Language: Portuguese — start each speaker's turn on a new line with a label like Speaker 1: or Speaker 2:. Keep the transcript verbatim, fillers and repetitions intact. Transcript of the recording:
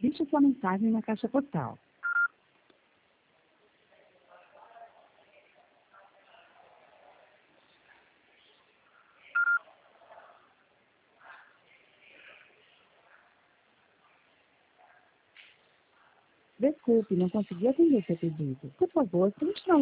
Speaker 1: Deixe sua mensagem na caixa postal. Desculpe, não consegui atender seu pedido. Por favor, tente